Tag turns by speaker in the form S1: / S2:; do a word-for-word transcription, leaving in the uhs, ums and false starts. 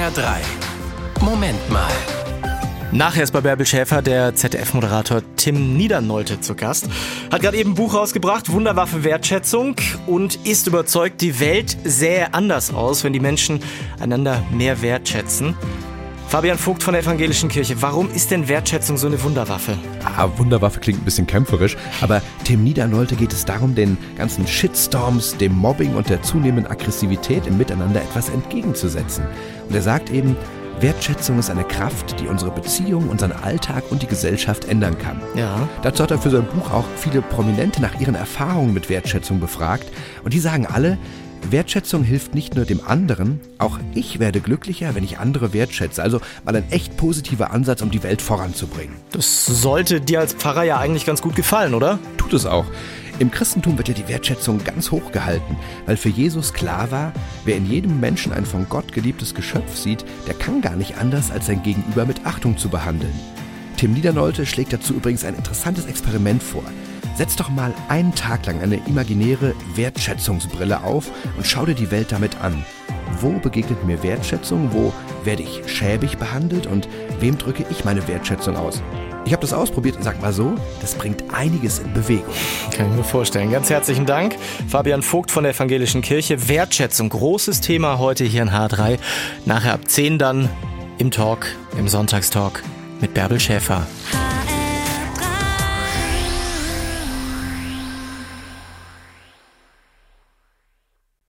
S1: R drei. Moment mal.
S2: Nachher ist bei Bärbel Schäfer der Z D F-Moderator Tim Niedernolte zu Gast. Hat gerade eben ein Buch rausgebracht, Wunderwaffe Wertschätzung, und ist überzeugt, die Welt sähe anders aus, wenn die Menschen einander mehr wertschätzen. Fabian Vogt von der Evangelischen Kirche, warum ist denn Wertschätzung so eine Wunderwaffe?
S3: Ah, Wunderwaffe klingt ein bisschen kämpferisch, aber Tim Niedernolte geht es darum, den ganzen Shitstorms, dem Mobbing und der zunehmenden Aggressivität im Miteinander etwas entgegenzusetzen. Und er sagt eben, Wertschätzung ist eine Kraft, die unsere Beziehung, unseren Alltag und die Gesellschaft ändern kann.
S2: Ja.
S3: Dazu hat er für sein Buch auch viele Prominente nach ihren Erfahrungen mit Wertschätzung befragt. Und die sagen alle, Wertschätzung hilft nicht nur dem anderen, auch ich werde glücklicher, wenn ich andere wertschätze. Also mal ein echt positiver Ansatz, um die Welt voranzubringen.
S2: Das sollte dir als Pfarrer ja eigentlich ganz gut gefallen, oder?
S3: Tut es auch. Im Christentum wird ja die Wertschätzung ganz hoch gehalten, weil für Jesus klar war, wer in jedem Menschen ein von Gott geliebtes Geschöpf sieht, der kann gar nicht anders, als sein Gegenüber mit Achtung zu behandeln. Tim Niedernolte schlägt dazu übrigens ein interessantes Experiment vor. Setz doch mal einen Tag lang eine imaginäre Wertschätzungsbrille auf und schau dir die Welt damit an. Wo begegnet mir Wertschätzung, wo werde ich schäbig behandelt und wem drücke ich meine Wertschätzung aus? Ich habe das ausprobiert und sag mal so, das bringt einiges in Bewegung.
S2: Kann ich mir vorstellen. Ganz herzlichen Dank. Fabian Vogt von der Evangelischen Kirche. Wertschätzung, großes Thema heute hier in H drei. Nachher ab zehn dann im Talk, im Sonntagstalk mit Bärbel Schäfer.